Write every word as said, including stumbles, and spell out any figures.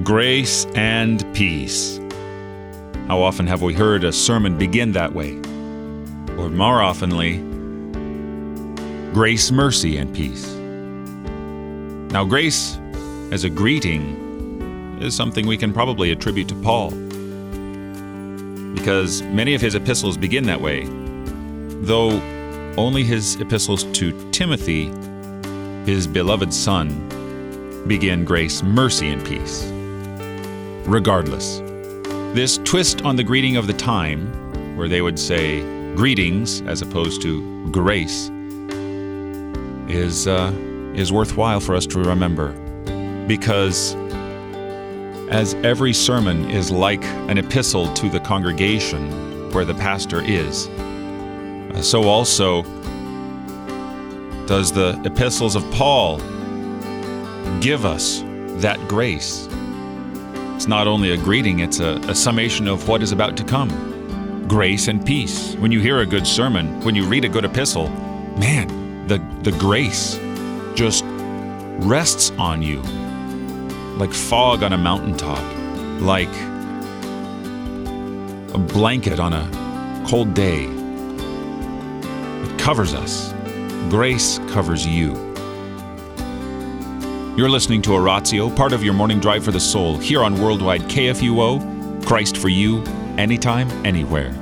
Grace and peace. How often have we heard a sermon begin that way? Or more oftenly, grace, mercy, and peace. Now, grace as a greeting is something we can probably attribute to Paul, because many of his epistles begin that way, though only his epistles to Timothy, his beloved son, begin grace, mercy, and peace. Regardless, this twist on the greeting of the time, where they would say greetings as opposed to grace, is uh, is worthwhile for us to remember, because as every sermon is like an epistle to the congregation where the pastor is, uh, so also does the epistles of Paul give us that grace. It's not only a greeting, it's a, a summation of what is about to come. Grace and peace. When you hear a good sermon, when you read a good epistle, man, the, the grace just rests on you like fog on a mountaintop, like a blanket on a cold day. It covers us. Grace covers you. You're listening to Oratio, part of your morning drive for the soul, here on Worldwide K F U O, Christ for you, anytime, anywhere.